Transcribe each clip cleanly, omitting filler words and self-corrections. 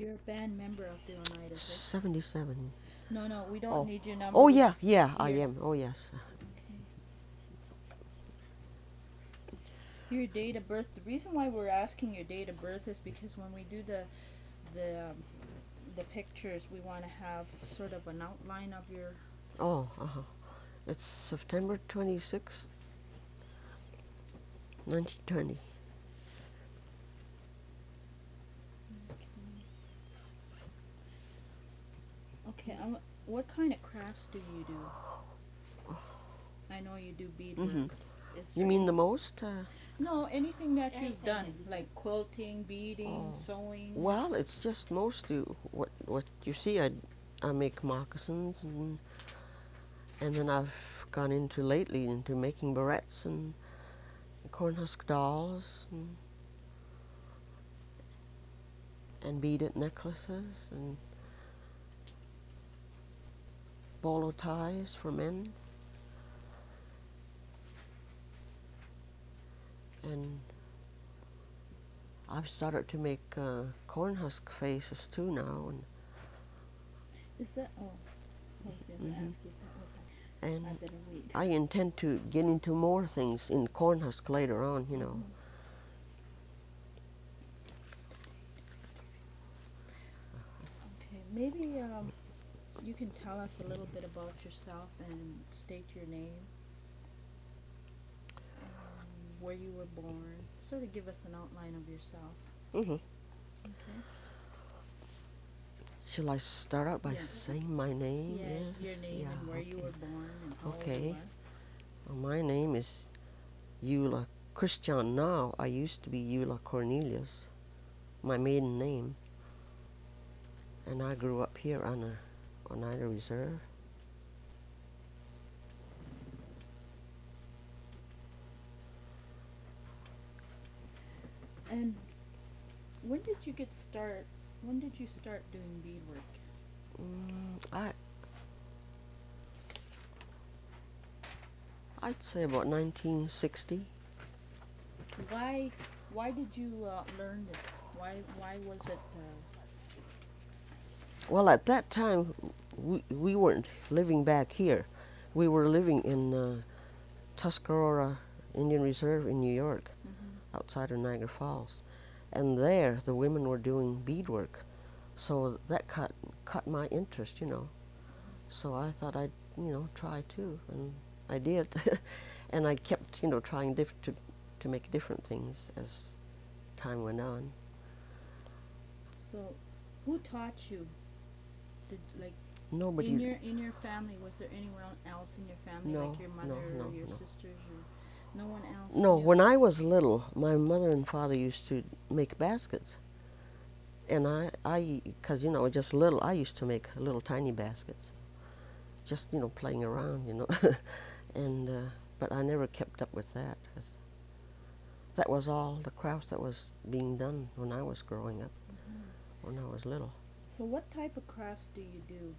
You're a band member of the Oneidas, right? 77. No, no, we don't Oh. need your number. Oh, We yeah, just yeah, I your am. Oh, yes. okay. Your date of birth. The reason why we're asking your date of birth is because when we do the pictures, we want to have sort of an outline of your. Oh, uh-huh. It's September 26th, 1920. Okay. What kind of crafts do you do? I know you do Mm-hmm. beadwork. Is You there mean any? the most? No, anything that you've Anything done, that you do. like quilting, beading, Oh. sewing. Well, it's just mostly what you see. I make moccasins, and then I've gone into lately into making barrettes and cornhusk dolls and beaded necklaces and bolo ties for men. And I've started to make cornhusk faces too now, Is that? Oh, I was going to hmm ask you if that was. and I better wait. I intend to get into more things in cornhusk later on. Okay, maybe you can tell us a little bit about yourself and state your name, where you were born. Sort of give us an outline of yourself. hmm Okay. Shall I start out by Yeah. saying my name Yeah, is? your name Yeah, and where you okay. were born and how old you Okay. are. Well, my name is Eula Christian now. I used to be Eula Cornelius, my maiden name. And I grew up here on Oneida Reserve. And when did you get start? When did you start doing beadwork? I I'd say about 1960. Why? Why did you learn this? Why was it? Well, at that time, we weren't living back here. We were living in Tuscarora Indian Reserve in New York, outside of Niagara Falls. And there, the women were doing beadwork. So that caught my interest. So I thought I'd try too. And I did. And I kept trying to make different things as time went on. So, who taught you? Did like Nobody, in your family, was there anyone else in your family, no, like your no, mother or no, your no. sisters, or no one else No, knew? when I was little, my mother and father used to make baskets. And because, just little, I used to make little tiny baskets, just, playing around. And, but I never kept up with that. 'Cause that was all the craft that was being done when I was growing up, when I was little. So, what type of crafts do you do?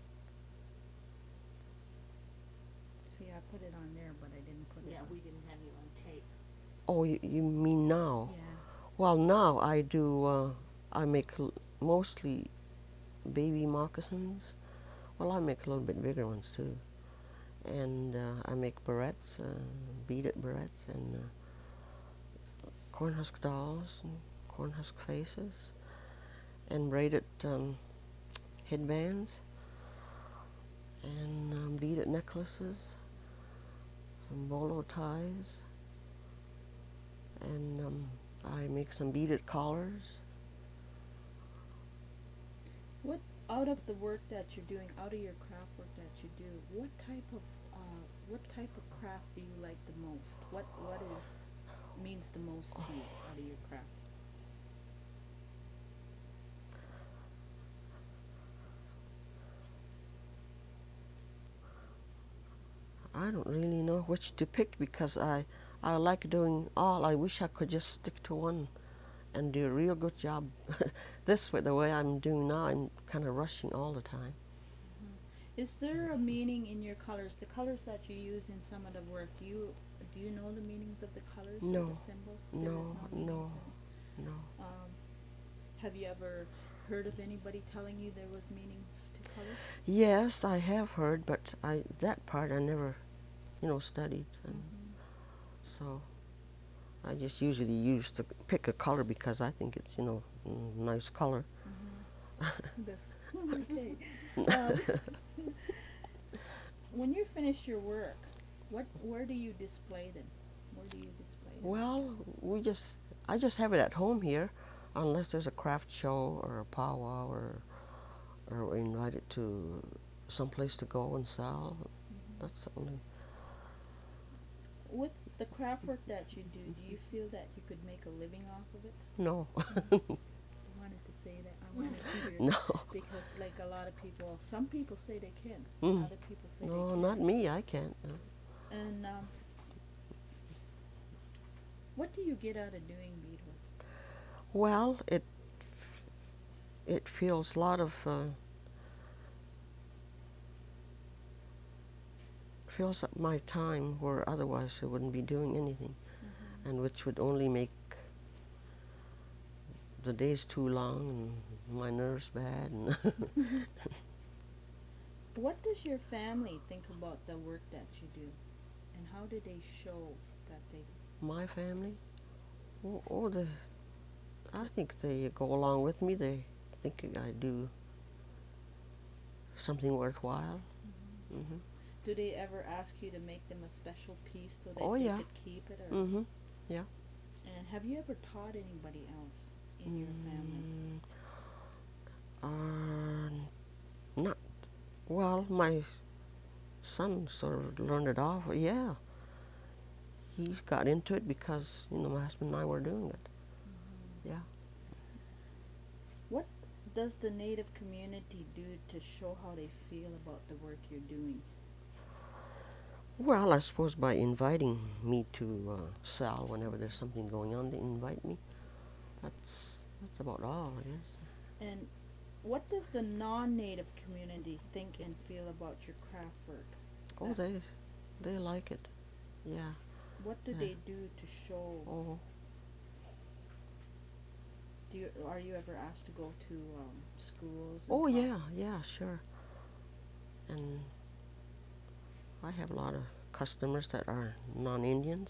See, I put it on there, but I didn't put it Yeah, on. we didn't have you on tape. Oh, you mean now? Yeah. Well, now I do, I make mostly baby moccasins. Well, I make a little bit bigger ones too. And I make barrettes, beaded barrettes, and cornhusk dolls, and cornhusk faces, and braided headbands, and beaded necklaces, some bolo ties, and I make some beaded collars. What out of the work that you're doing, out of your craft work that you do, what type of craft do you like the most? What is means the most to you out of your craft? I don't really know which to pick because I like doing all. I wish I could just stick to one and do a real good job. This way, the way I'm doing now, I'm kind of rushing all the time. Is there a meaning in your colors? The colors that you use in some of the work, do you know the meanings of the colors or No, the symbols? There is no, no meaning no, to it. no. Have you ever heard of anybody telling you there was meanings to colors? Yes, I have heard, but that part I never, studied, and Mm-hmm. so I just usually use to pick a color because I think it's nice color. Mm-hmm. That's okay. Um, when you finish your work, where do you display them? Where do you display them? Well, I just have it at home here, unless there's a craft show or a powwow or we're invited to some place to go and sell. Mm-hmm. That's the only. With the craft work that you do you feel that you could make a living off of it? No. I wanted to say that. I wanted to hear No. because, like a lot of people, some people say they can, Mm. other people say No, they not can't. me. I can't. No. And what do you get out of doing beadwork? Well, it feels a lot of fills up my time where otherwise I wouldn't be doing anything, Mm-hmm. and which would only make the days too long and my nerves bad. And What does your family think about the work that you do, and how do they show that they? my family, I think they go along with me. They think I do something worthwhile. Mm-hmm. Hmm. Do they ever ask you to make them a special piece so that Oh they yeah. could keep it? Or, Hmm. Yeah. and have you ever taught anybody else in your family? Not well. My son sort of learned it off. Yeah, he's got into it because my husband and I were doing it. Mm-hmm. Yeah. What does the Native community do to show how they feel about the work you're doing? Well, I suppose by inviting me to sell whenever there's something going on, they invite me. That's about all, I guess. And what does the non-Native community think and feel about your craft work? Oh, That- they like it. Yeah. What do Yeah. they do to show? Oh. Are you ever asked to go to schools? And Oh talk? yeah, yeah, sure. And I have a lot of customers that are non-Indians.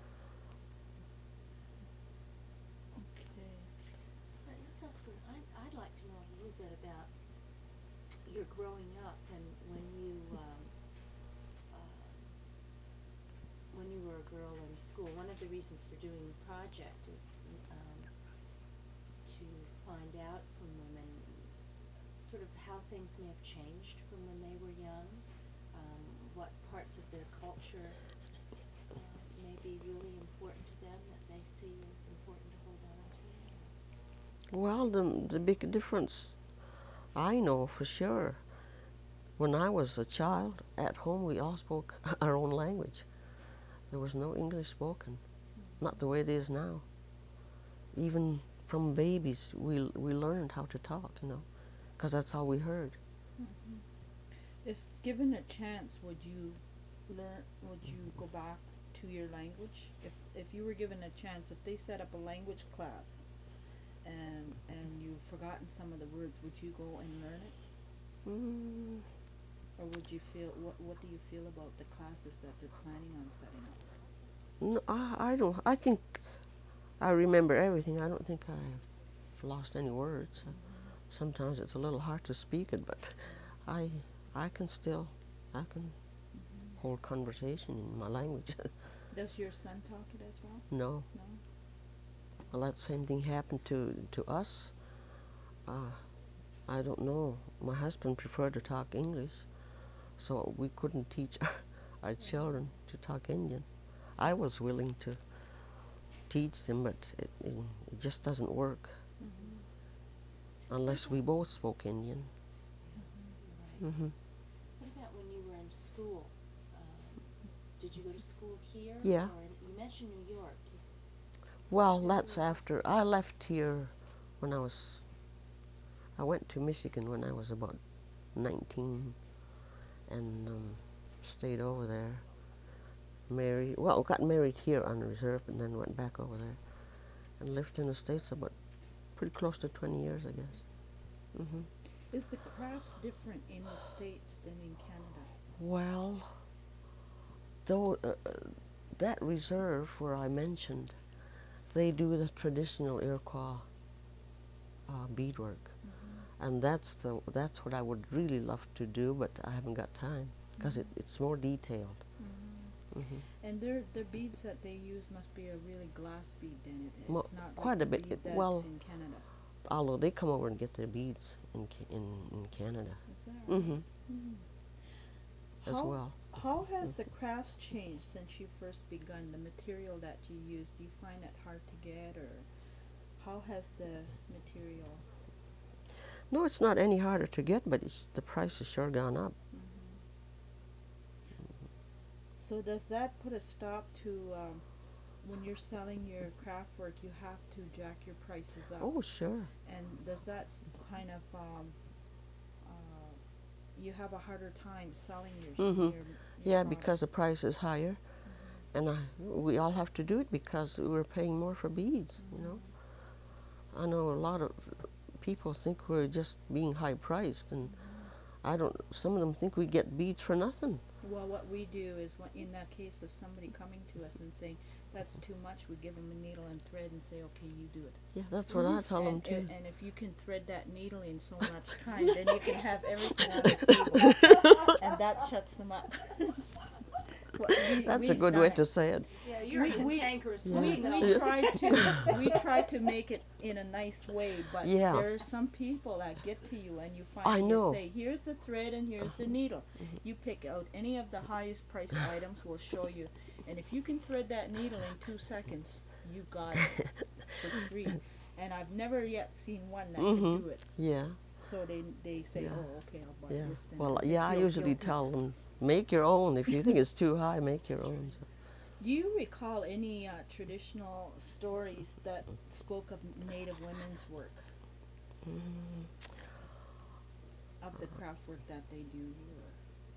Okay. This sounds good. I'd like to know a little bit about your growing up and when you were a girl in school. One of the reasons for doing the project is to find out from women sort of how things may have changed from when they were young, what parts of their culture may be really important to them that they see as important to hold on to. Well, the big difference I know for sure. When I was a child, at home we all spoke our own language. There was no English spoken, not the way it is now. Even from babies, we learned how to talk, because that's all we heard. Mm-hmm. If given a chance, would you learn? Would you go back to your language? If you were given a chance, if they set up a language class, and you've forgotten some of the words, would you go and learn it, Mm, or would you feel? What do you feel about the classes that they're planning on setting up? no, I don't. I think I remember everything. I don't think I've lost any words. Sometimes it's a little hard to speak it, but I I can still I can Mm-hmm. hold conversation in my language. Does your son talk it as well? No. No. Well, that same thing happened to us. I don't know. My husband preferred to talk English, so we couldn't teach our children to talk Indian. I was willing to teach them, but it just doesn't work Mm-hmm. unless we both spoke Indian. Right. Hmm. What about when you were in school? Did you go to school here? Yeah. Or you mentioned New York. Well, that's after I left here when I went to Michigan when I was about 19 and stayed over there. Got married here on reserve and then went back over there and lived in the States about pretty close to 20 years, I guess. Hmm. Is the crafts different in the States than in Canada? Well, though that reserve where I mentioned, they do the traditional Iroquois beadwork, and that's what I would really love to do, but I haven't got time because it's more detailed. Hmm. And the beads that they use must be a really glass bead. Then Well, it's not quite like a the bit. bead that's Well, in Canada. although they come over and get their beads in Canada. Is that right? Hmm. Mhm. As How well. how has the crafts changed since you first begun? The material that you use, do you find it hard to get, or how has the material? No, it's not any harder to get, but the price has sure gone up. So does that put a stop to when you're selling your craft work? You have to jack your prices up. Oh, sure. And does that kind of you have a harder time selling Hmm. your Yeah, product? because the price is higher, and we all have to do it because we're paying more for beads. You know, I know a lot of people think we're just being high priced, and I don't. Some of them think we get beads for nothing. Well, what we do is, in that case of somebody coming to us and saying that's too much, we give them a needle and thread and say, okay, you do it. Yeah, that's what I tell them too. And if you can thread that needle in so much time, then you can have everything on the table, and that shuts them up. Well, That's a good way to say it. Yeah, you're we- cantankerous. we try to make it in a nice way, but Yeah. there are some people that get to you and you find I you know. say, here's the thread and here's the needle. You pick out any of the highest priced items, we'll show you, and if you can thread that needle in 2 seconds, you got it for free. And I've never yet seen one that can do it. Yeah, So they say, Yeah. oh, okay, I'll buy yeah. this then. Well, Does it yeah, I feel usually guilty? tell them, make your own. If you think it's too high, make your own. So. Do you recall any traditional stories that spoke of Native women's work, of the craft work that they do here?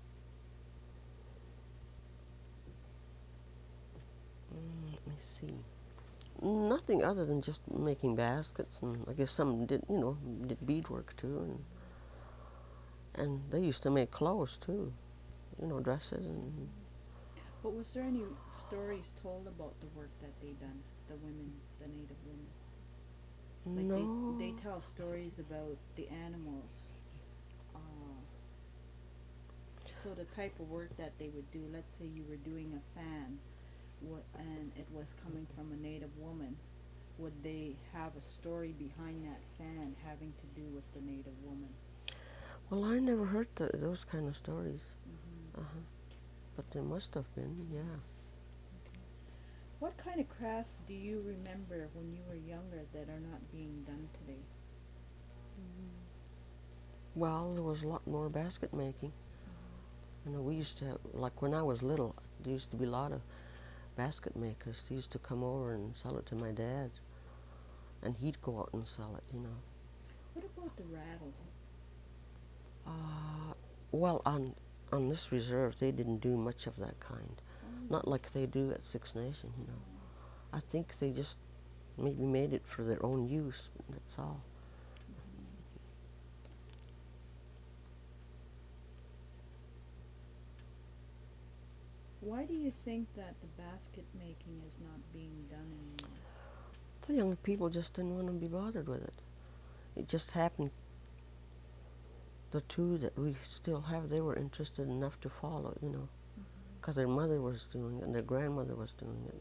Let me see. Nothing other than just making baskets, and I guess some did, did beadwork too, and they used to make clothes too, dresses and. But was there any stories told about the work that they done, the women, the Native women? Like No. they tell stories about the animals. So the type of work that they would do, let's say you were doing a fan, and it was coming from a Native woman, would they have a story behind that fan having to do with the Native woman? Well, I never heard those kind of stories. But there must have been, yeah. What kind of crafts do you remember when you were younger that are not being done today? Well, there was a lot more basket making. We used to have, like when I was little, there used to be a lot of basket makers. They used to come over and sell it to my dad, and he'd go out and sell it, What about the rattle? Well, on this reserve, they didn't do much of that kind. Not like they do at Six Nation, I think they just maybe made it for their own use, that's all. Why do you think that the basket making is not being done anymore? The young people just didn't want to be bothered with it. It just happened. The two that we still have, they were interested enough to follow, because their mother was doing it and their grandmother was doing it.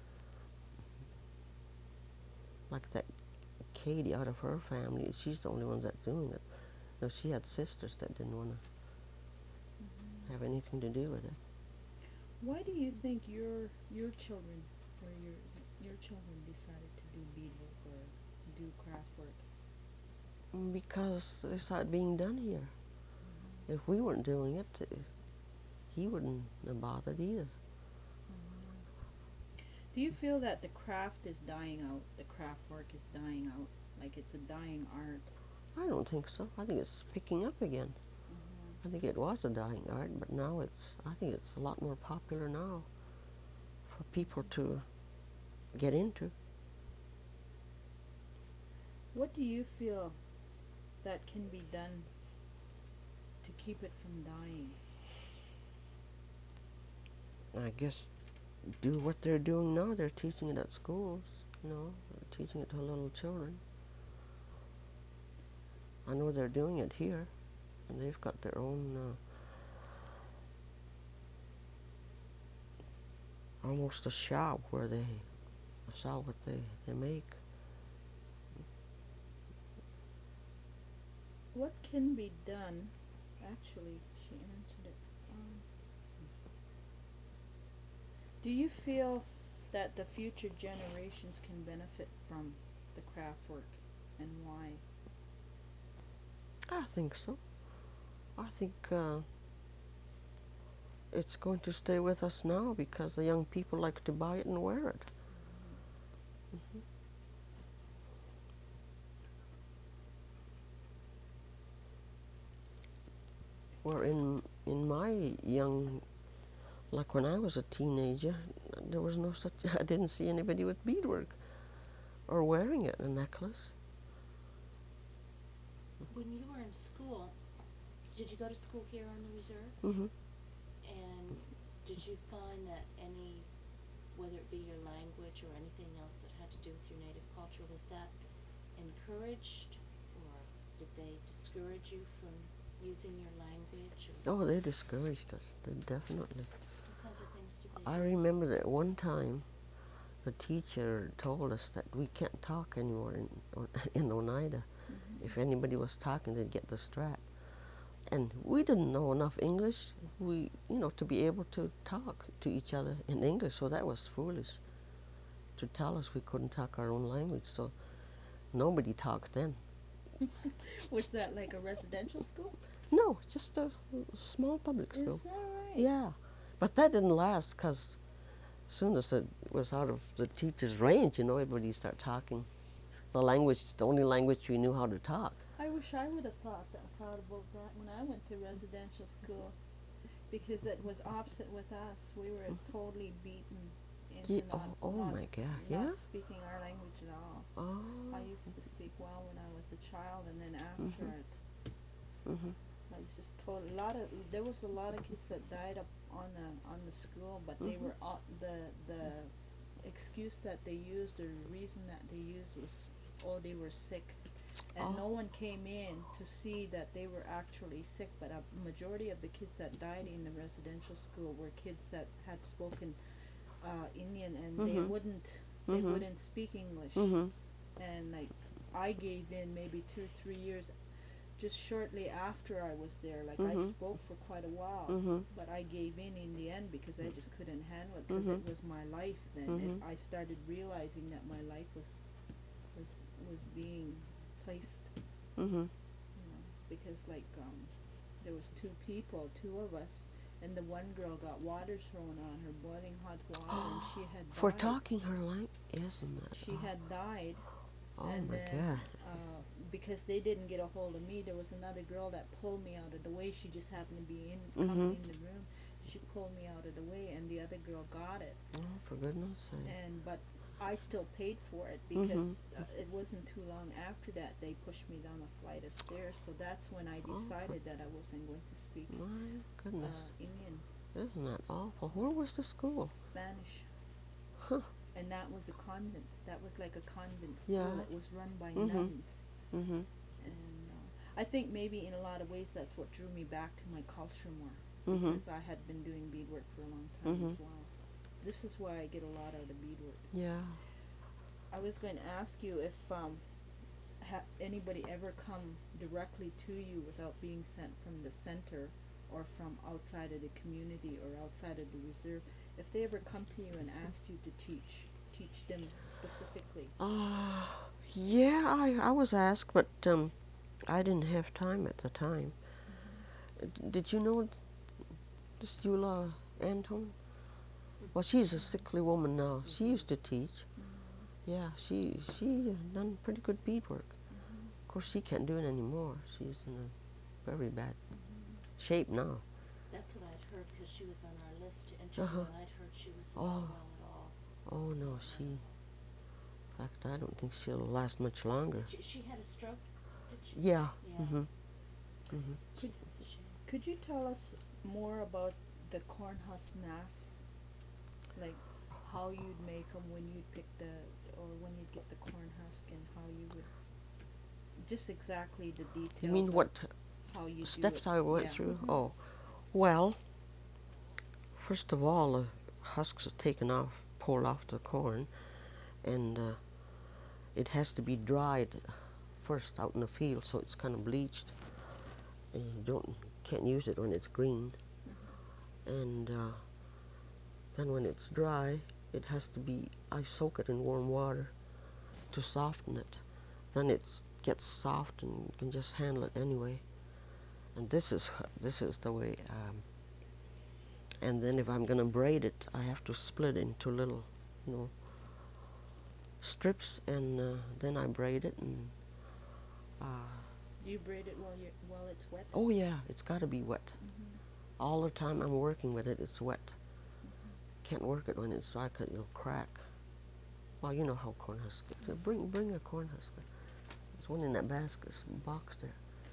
Like that Katie out of her family, she's the only one that's doing it. She had sisters that didn't want to have anything to do with it. Why do you think your children or your children decided to do beadwork or do craft work? Because they saw it being done here. If we weren't doing it, he wouldn't have bothered either. Do you feel that the craft is dying out? The craft work is dying out, like it's a dying art? I don't think so. I think it's picking up again. I think it was a dying art, but now I think it's a lot more popular now for people to get into. What do you feel that can be done to keep it from dying? I guess do what they're doing now. They're teaching it at schools, you know, they're teaching it to little children. I know they're doing it here, and they've got their own, almost a shop where they sell what they make. What can be done? Actually, she answered it. Do you feel that the future generations can benefit from the craft work, and why? I think so. I think it's going to stay with us now because the young people like to buy it and wear it. Mhm. Where in my young, like when I was a teenager, there was no such. I didn't see anybody with beadwork or wearing it, a necklace. When you were in school, did you go to school here on the reserve? Mm-hmm. And did you find that any, whether it be your language or anything else that had to do with your native culture, was that encouraged, or did they discourage you from using your language? Or Oh, they discouraged us. They definitely. what kinds of things did they I do? remember that one time, the teacher told us that we can't talk anymore in Oneida. Mm-hmm. If anybody was talking, they'd get the strap. And we didn't know enough English, to be able to talk to each other in English. So that was foolish to tell us we couldn't talk our own language. So nobody talked then. Was that like a residential school? No, just a small public school. Is that right? Yeah, but that didn't last because as soon as it was out of the teacher's range, everybody started talking the only language we knew how to talk. I wish I would have thought about that when I went to residential school, because it was opposite with us. We were totally beaten into Yeah, not, oh not, my God, not yeah? speaking our language at all. Oh. I used to speak well when I was a child, and then after Mhm. it, Mhm. I was just told there was a lot of kids that died up on the school, but they Mhm. were the excuse that they used, or the reason that they used was, oh, they were sick, and no Oh. one came in to see that they were actually sick. But a majority of the kids that died in the residential school were kids that had spoken Indian, and they Mhm. Mhm. wouldn't speak English, Mhm. and like I gave in maybe 2 or 3 years just shortly after I was there. Like I Mhm. spoke for quite a while, Mhm. but I gave in the end because I just couldn't handle it, because Mhm. it was my life then. Mhm. I started realizing that my life was being placed, Mhm. because like there was two of us, and the one girl got water thrown on her, boiling hot water, and she had For died. talking her language, isn't that? She had died, Oh and my then God. because they didn't get a hold of me, there was another girl that pulled me out of the way. She just happened to be coming Mhm. in the room. She pulled me out of the way, and the other girl got it. Oh, for goodness sake. But I still paid for it, because it wasn't too long after that they pushed me down a flight of stairs. So that's when I Oh, decided that I wasn't going to speak My goodness. Indian, Isn't that awful? Where was the school? Spanish. Huh. And that was a convent. That was like a convent school. Yeah. It was run by Mhm. nuns. Mhm. And I think maybe in a lot of ways that's what drew me back to my culture more, Mhm. because I had been doing beadwork for a long time Mhm. as well. This is why I get a lot out of beadwork. Yeah. I was going to ask you if anybody ever come directly to you without being sent from the center or from outside of the community or outside of the reserve, if they ever come to you and asked you to teach them specifically. Yeah, I was asked, but I didn't have time at the time. Did you know this Eula Anton? Well, she's a sickly woman now. She used to teach. Yeah, she done pretty good beadwork. Of course, she can't do it anymore. She's in a very bad shape now. That's what I'd heard, because she was on our list to interview, Uh-huh. and I'd heard she was Oh. not well at all. Oh no, in fact, I don't think she'll last much longer. She had a stroke, did heritage. Yeah. Yeah. Mhm. Could, It's a shame. could you tell us more about the corn husk masks? Like how you'd make them when you'd pick or when you'd get the corn husk, and how you would, just exactly the details You mean of what how you do steps it. I went Yeah. through? Oh, well, first of all, the husks are taken off, pulled off the corn, and it has to be dried first out in the field, so it's kind of bleached, and you can't use it when it's green. And then when it's dry, it has to be, I soak it in warm water to soften it. Then it gets soft and you can just handle it anyway. And this is the way. And then if I'm gonna braid it, I have to split it into little, you know, strips, and then I braid it. And Do you braid it while it's wet? oh yeah, it's got to be wet. Mm-hmm. All the time I'm working with it, it's wet. Can't work it when it's dry 'cause it'll crack. Well, you know how corn huskers. Bring a corn husker. There's one in that box there.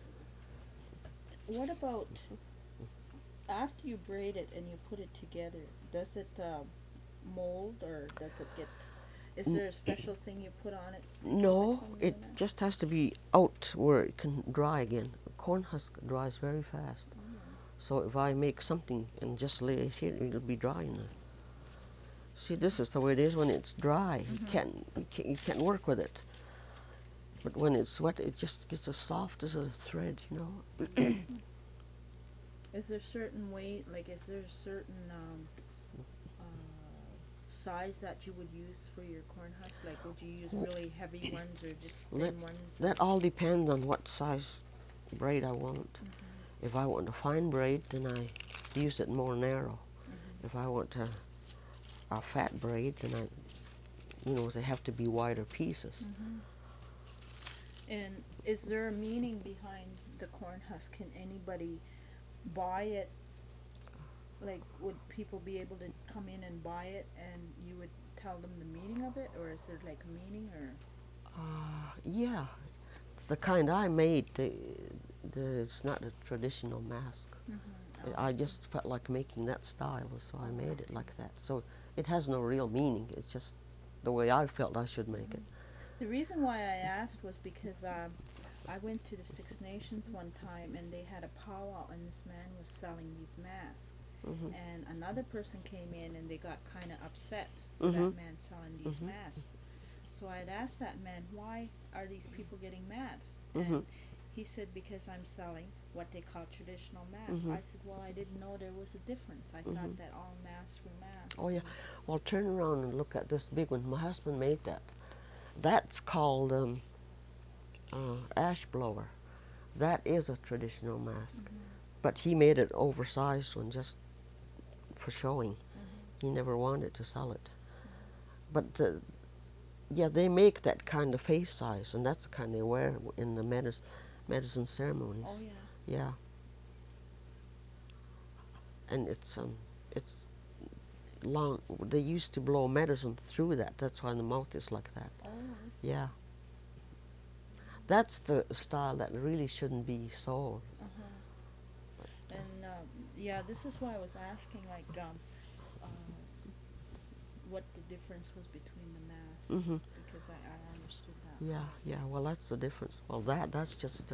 What about after you braid it and you put it together? Does it mold, or does it get? Is there a special thing you put on it to keep No, from it doing that? just has to be out where it can dry again. Corn husk dries very fast. So if I make something and just lay it here, it'll be dry in there. See, this is the way it is when it's dry. You can't work with it. But when it's wet, it just gets as soft as a thread, you know. Is there certain way, like, is there a certain size that you would use for your corn husk? Like, would you use really heavy ones or just thin ones? That all depends on what size braid I want. If I want a fine braid, then I use it more narrow. If I want a fat braid, then they have to be wider pieces. And is there a meaning behind the corn husk? Can anybody buy it? Like, would people be able to come in and buy it, and you would tell them the meaning of it, or is there like a meaning, or? Yeah, the kind I made, it's not a traditional mask. I just felt like making that style, so I made it like that. So it has no real meaning. It's just the way I felt I should make it. The reason why I asked was because I went to the Six Nations one time, and they had a powwow, and this man was selling these masks. And another person came in, and they got kind of upset for that man selling these masks. So I had asked that man, why are these people getting mad? And he said, because I'm selling what they call traditional masks. I said, well, I didn't know there was a difference. I thought that all masks were masks. Oh yeah, well, turn around and look at this big one. My husband made that. That's called ash blower. That is a traditional mask, but he made it oversized one just for showing. He never wanted to sell it. But yeah, they make that kind of face size, and that's the kind they wear in the medicine ceremonies. Oh, yeah. Yeah. And it's long. They used to blow medicine through that. That's why the mouth is like that. Oh, I see. Yeah. That's the style that really shouldn't be sold. And yeah, this is why I was asking, like, what the difference was between the masks, because I understood that. Yeah. Well, that's the difference. Well, that's just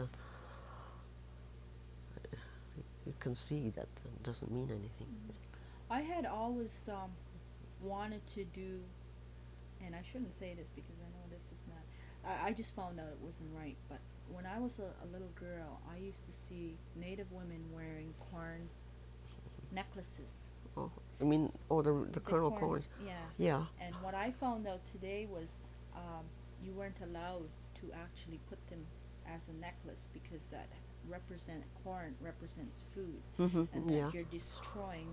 you can see that doesn't mean anything. I had always wanted to do, and I shouldn't say this because I know this is not, I just found out it wasn't right, but when I was a little girl, I used to see Native women wearing corn necklaces. Oh, I mean, the kernel corn. Yeah. Yeah. And what I found out today was you weren't allowed to actually put them as a necklace, because that corn represents food, and that Yeah. you're destroying